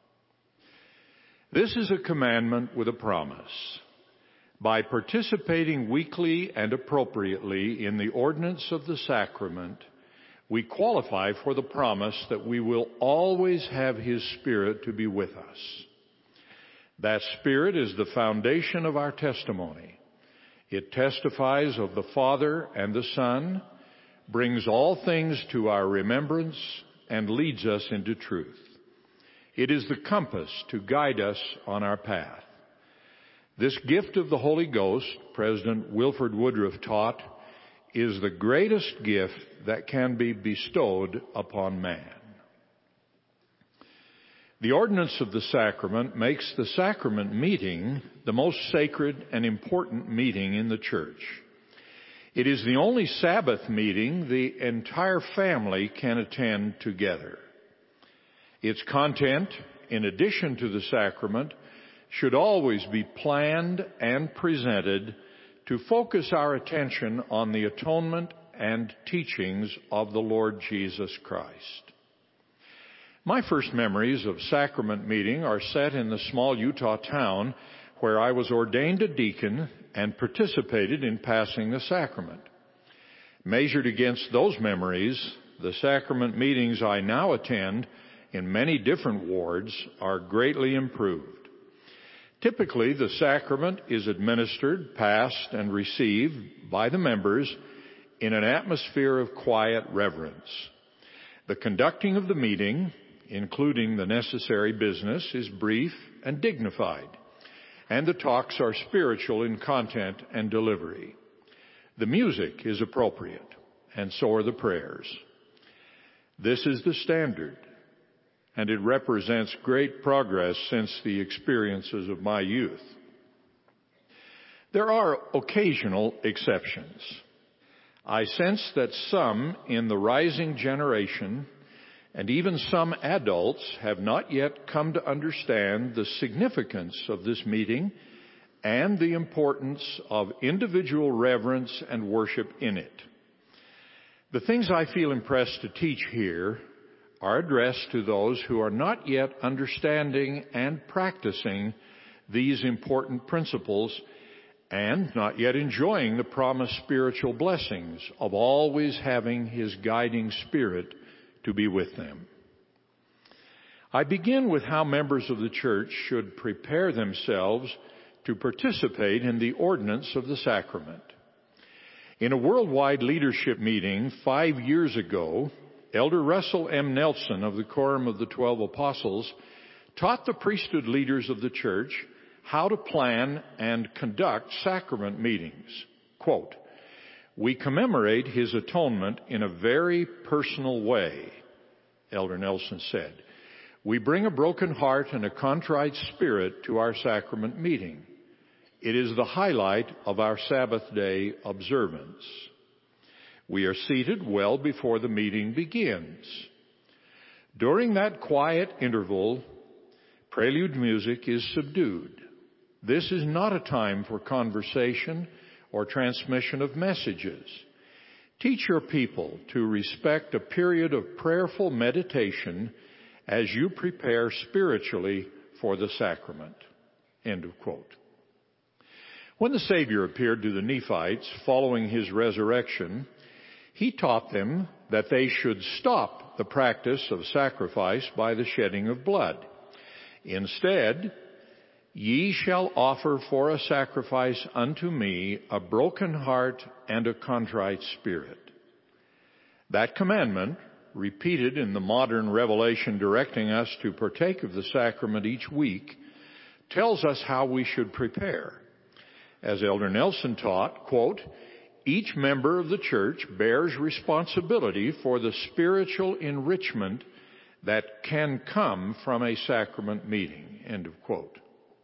This is a commandment with a promise. By participating weekly and appropriately in the ordinance of the sacrament, we qualify for the promise that we will always have His Spirit to be with us. That Spirit is the foundation of our testimony. It testifies of the Father and the Son, brings all things to our remembrance, and leads us into truth. It is the compass to guide us on our path. This gift of the Holy Ghost, President Wilford Woodruff taught, is the greatest gift that can be bestowed upon man. The ordinance of the sacrament makes the sacrament meeting the most sacred and important meeting in the church. It is the only Sabbath meeting the entire family can attend together. Its content, in addition to the sacrament, should always be planned and presented to focus our attention on the atonement and teachings of the Lord Jesus Christ. My first memories of sacrament meeting are set in the small Utah town where I was ordained a deacon and participated in passing the sacrament. Measured against those memories, the sacrament meetings I now attend in many different wards are greatly improved. Typically, the sacrament is administered, passed, and received by the members in an atmosphere of quiet reverence. The conducting of the meeting, including the necessary business, is brief and dignified, and the talks are spiritual in content and delivery. The music is appropriate, and so are the prayers. This is the standard, and it represents great progress since the experiences of my youth. There are occasional exceptions. I sense that some in the rising generation and even some adults have not yet come to understand the significance of this meeting and the importance of individual reverence and worship in it. The things I feel impressed to teach here are addressed to those who are not yet understanding and practicing these important principles and not yet enjoying the promised spiritual blessings of always having His guiding Spirit to be with them. I begin with how members of the church should prepare themselves to participate in the ordinance of the sacrament. In a worldwide leadership meeting 5 years ago, Elder Russell M. Nelson of the Quorum of the 12 Apostles taught the priesthood leaders of the church how to plan and conduct sacrament meetings. Quote, "We commemorate His atonement in a very personal way," Elder Nelson said. "We bring a broken heart and a contrite spirit to our sacrament meeting. It is the highlight of our Sabbath day observance. We are seated well before the meeting begins. During that quiet interval, prelude music is subdued. This is not a time for conversation or transmission of messages. Teach your people to respect a period of prayerful meditation as you prepare spiritually for the sacrament." End of quote. When the Savior appeared to the Nephites following His resurrection, He taught them that they should stop the practice of sacrifice by the shedding of blood. Instead, "Ye shall offer for a sacrifice unto me a broken heart and a contrite spirit." That commandment, repeated in the modern revelation directing us to partake of the sacrament each week, tells us how we should prepare. As Elder Nelson taught, quote, "Each member of the church bears responsibility for the spiritual enrichment that can come from a sacrament meeting." End of quote.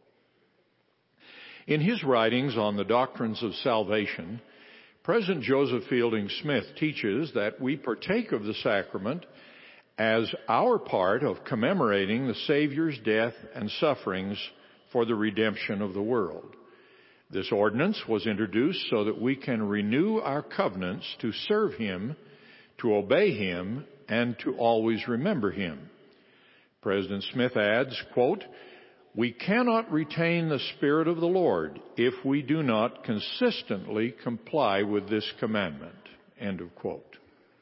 In his writings on the doctrines of salvation, President Joseph Fielding Smith teaches that we partake of the sacrament as our part of commemorating the Savior's death and sufferings for the redemption of the world. This ordinance was introduced so that we can renew our covenants to serve Him, to obey Him, and to always remember Him. President Smith adds, quote, "We cannot retain the Spirit of the Lord if we do not consistently comply with this commandment." End of quote.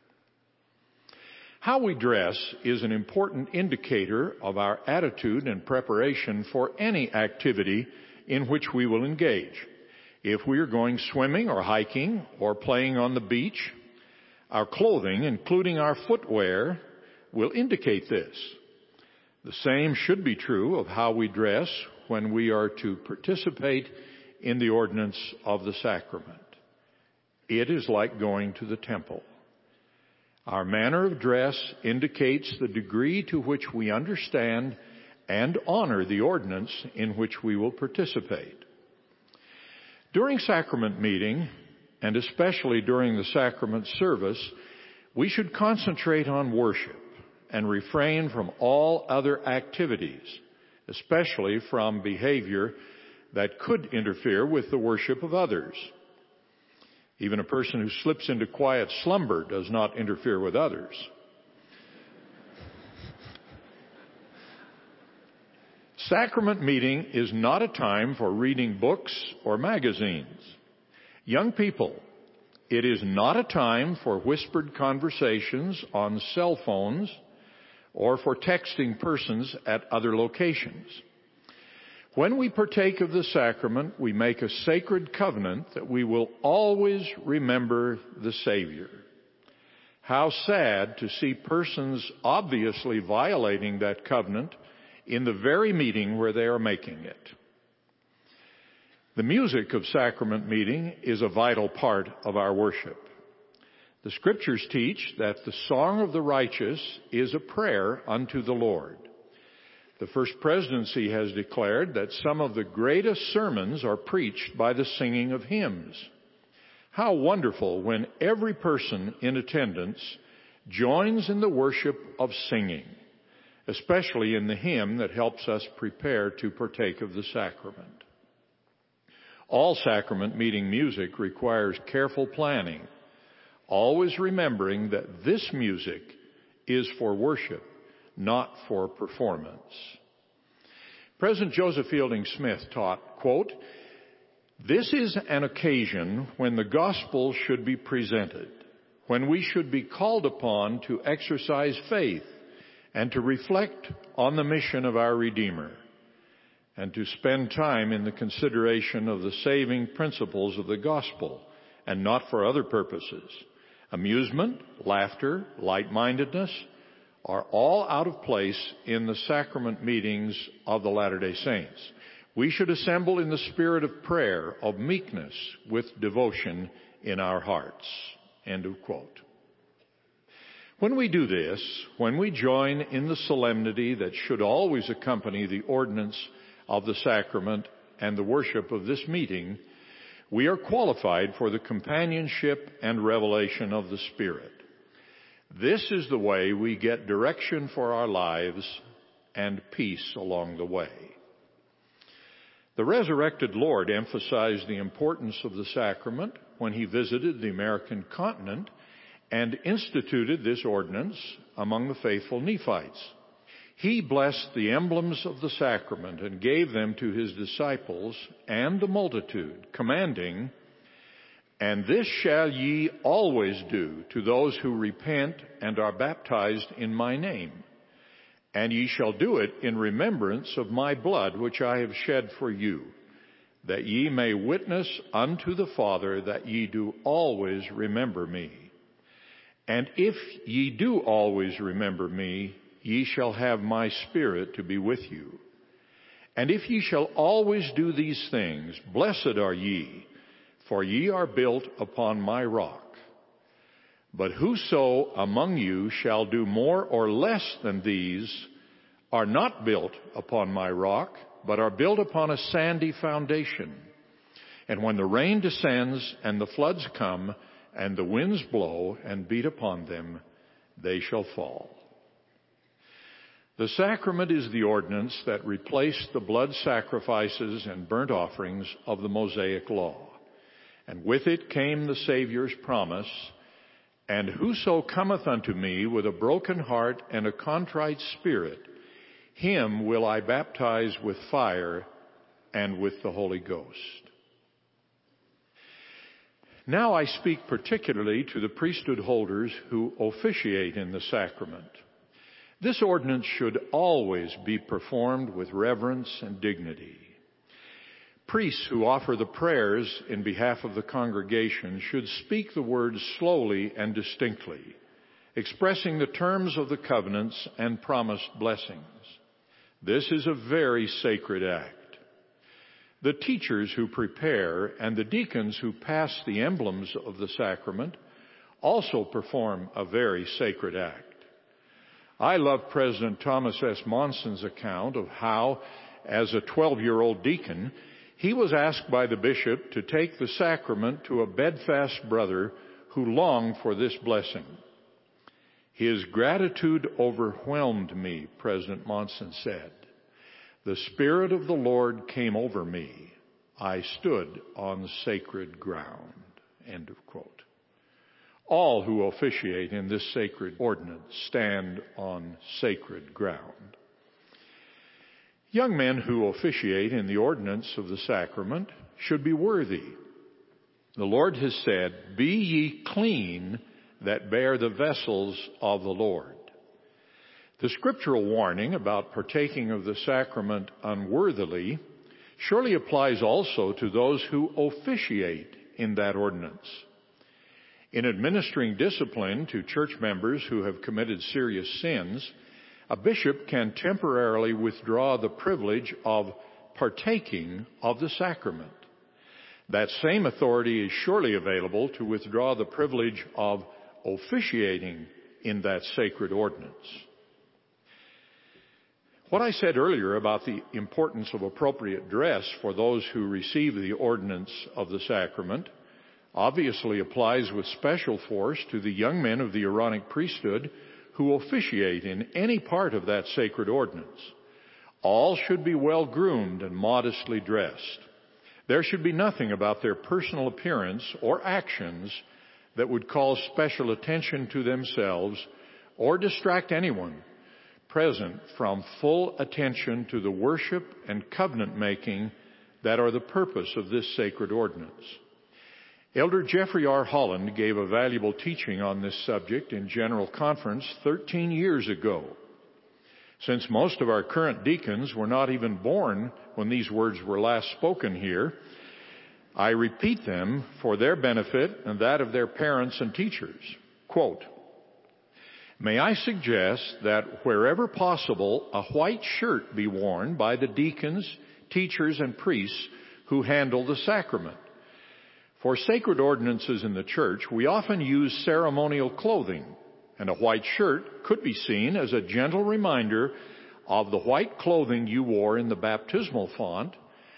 How we dress is an important indicator of our attitude and preparation for any activity in which we will engage. If we are going swimming or hiking or playing on the beach, our clothing, including our footwear, will indicate this. The same should be true of how we dress when we are to participate in the ordinance of the sacrament. It is like going to the temple. Our manner of dress indicates the degree to which we understand and honor the ordinance in which we will participate. During sacrament meeting, and especially during the sacrament service, we should concentrate on worship and refrain from all other activities, especially from behavior that could interfere with the worship of others. Even a person who slips into quiet slumber does not interfere with others. Sacrament meeting is not a time for reading books or magazines. Young people, it is not a time for whispered conversations on cell phones or for texting persons at other locations. When we partake of the sacrament, we make a sacred covenant that we will always remember the Savior. How sad to see persons obviously violating that covenant in the very meeting where they are making it. The music of sacrament meeting is a vital part of our worship. The Scriptures teach that the song of the righteous is a prayer unto the Lord. The First Presidency has declared that some of the greatest sermons are preached by the singing of hymns. How wonderful when every person in attendance joins in the worship of singing, especially in the hymn that helps us prepare to partake of the sacrament. All sacrament meeting music requires careful planning, always remembering that this music is for worship, not for performance. President Joseph Fielding Smith taught, quote, "This is an occasion when the gospel should be presented, when we should be called upon to exercise faith and to reflect on the mission of our Redeemer, and to spend time in the consideration of the saving principles of the gospel, and not for other purposes. Amusement, laughter, light-mindedness are all out of place in the sacrament meetings of the Latter-day Saints. We should assemble in the spirit of prayer, of meekness, with devotion in our hearts." End of quote. When we do this, when we join in the solemnity that should always accompany the ordinance of the sacrament and the worship of this meeting, we are qualified for the companionship and revelation of the Spirit. This is the way we get direction for our lives and peace along the way. The resurrected Lord emphasized the importance of the sacrament when he visited the American continent and instituted this ordinance among the faithful Nephites. He blessed the emblems of the sacrament and gave them to his disciples and the multitude, commanding, "And this shall ye always do to those who repent and are baptized in my name. And ye shall do it in remembrance of my blood, which I have shed for you, that ye may witness unto the Father that ye do always remember me. And if ye do always remember me, ye shall have my Spirit to be with you. And if ye shall always do these things, blessed are ye, for ye are built upon my rock. But whoso among you shall do more or less than these are not built upon my rock, but are built upon a sandy foundation. And when the rain descends and the floods come, and the winds blow and beat upon them, they shall fall." The sacrament is the ordinance that replaced the blood sacrifices and burnt offerings of the Mosaic law. And with it came the Savior's promise, "And whoso cometh unto me with a broken heart and a contrite spirit, him will I baptize with fire and with the Holy Ghost." Now I speak particularly to the priesthood holders who officiate in the sacrament. This ordinance should always be performed with reverence and dignity. Priests who offer the prayers in behalf of the congregation should speak the words slowly and distinctly, expressing the terms of the covenants and promised blessings. This is a very sacred act. The teachers who prepare and the deacons who pass the emblems of the sacrament also perform a very sacred act. I love President Thomas S. Monson's account of how, as a 12-year-old deacon, he was asked by the bishop to take the sacrament to a bedfast brother who longed for this blessing. "His gratitude overwhelmed me," President Monson said. "The Spirit of the Lord came over me. I stood on sacred ground." End of quote. All who officiate in this sacred ordinance stand on sacred ground. Young men who officiate in the ordinance of the sacrament should be worthy. The Lord has said, "Be ye clean that bear the vessels of the Lord." The scriptural warning about partaking of the sacrament unworthily surely applies also to those who officiate in that ordinance. In administering discipline to church members who have committed serious sins, a bishop can temporarily withdraw the privilege of partaking of the sacrament. That same authority is surely available to withdraw the privilege of officiating in that sacred ordinance. What I said earlier about the importance of appropriate dress for those who receive the ordinance of the sacrament obviously applies with special force to the young men of the Aaronic priesthood who officiate in any part of that sacred ordinance. All should be well groomed and modestly dressed. There should be nothing about their personal appearance or actions that would call special attention to themselves or distract anyone present from full attention to the worship and covenant making that are the purpose of this sacred ordinance. Elder Jeffrey R. Holland gave a valuable teaching on this subject in General Conference 13 years ago. Since most of our current deacons were not even born when these words were last spoken here, I repeat them for their benefit and that of their parents and teachers. Quote, "May I suggest that wherever possible, a white shirt be worn by the deacons, teachers, and priests who handle the sacrament. For sacred ordinances in the church, we often use ceremonial clothing, and a white shirt could be seen as a gentle reminder of the white clothing you wore in the baptismal font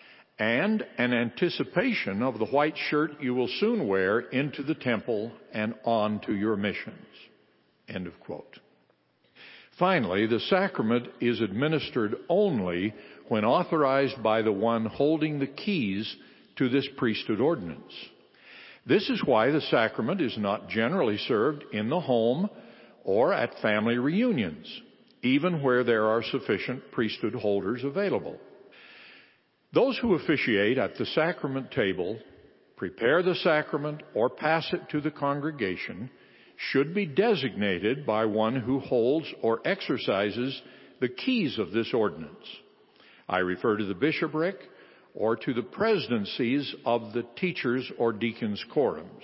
and an anticipation of the white shirt you will soon wear into the temple and on to your missions." End of quote. Finally, the sacrament is administered only when authorized by the one holding the keys to this priesthood ordinance. This is why the sacrament is not generally served in the home or at family reunions, even where there are sufficient priesthood holders available. Those who officiate at the sacrament table, prepare the sacrament, or pass it to the congregation should be designated by one who holds or exercises the keys of this ordinance. I refer to the bishopric or to the presidencies of the teachers or deacons' quorums.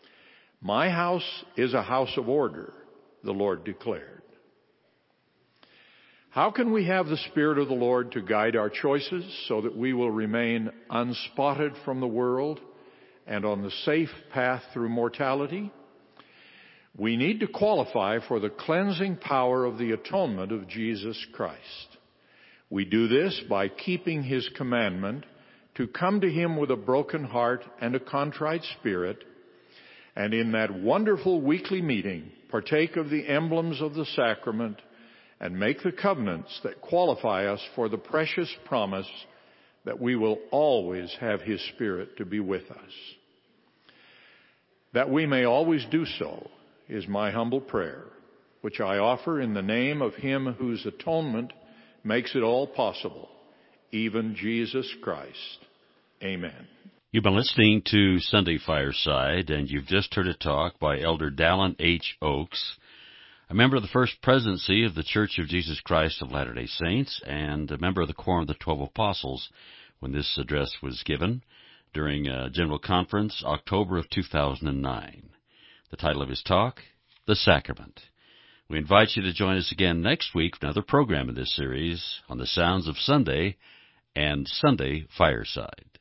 My house is a house of order, the Lord declared. How can we have the Spirit of the Lord to guide our choices so that we will remain unspotted from the world and on the safe path through mortality? We need to qualify for the cleansing power of the atonement of Jesus Christ. We do this by keeping His commandment to come to Him with a broken heart and a contrite spirit, and in that wonderful weekly meeting, partake of the emblems of the sacrament and make the covenants that qualify us for the precious promise that we will always have His Spirit to be with us. That we may always do so is my humble prayer, which I offer in the name of Him whose atonement makes it all possible, even Jesus Christ. Amen. You've been listening to Sunday Fireside, and you've just heard a talk by Elder Dallin H. Oaks, a member of the First Presidency of the Church of Jesus Christ of Latter-day Saints and a member of the Quorum of the 12 Apostles when this address was given during a General Conference, October of 2009. The title of his talk, The Sacrament. We invite you to join us again next week for another program in this series on the sounds of Sunday and Sunday Fireside.